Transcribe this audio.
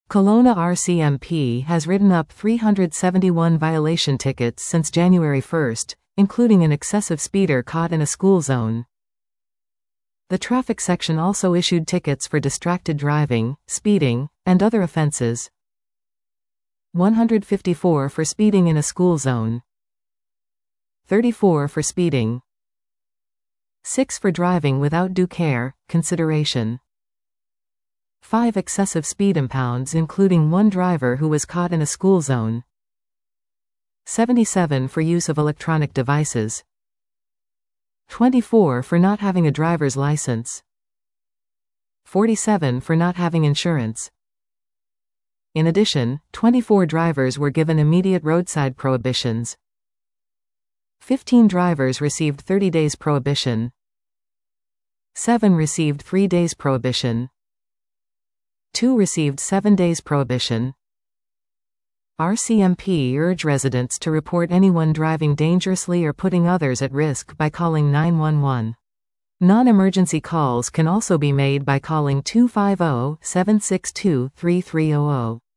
Kelowna RCMP has written up 371 violation tickets since January 1, including an excessive speeder caught in a school zone. The traffic section also issued tickets for distracted driving, speeding, and other offences. 154 for speeding in a school zone. 34 for speeding. 6 for driving without due care, consideration. 5 excessive speed impounds including 1 driver who was caught in a school zone. 77 for use of electronic devices. 24 for not having a driver's license. 47 for not having insurance. In addition, 24 drivers were given immediate roadside prohibitions. 15 drivers received 30 days prohibition. 7 received 3 days prohibition. 2 received 7 days prohibition. RCMP urge residents to report anyone driving dangerously or putting others at risk by calling 911. Non-emergency calls can also be made by calling 250-762-3300.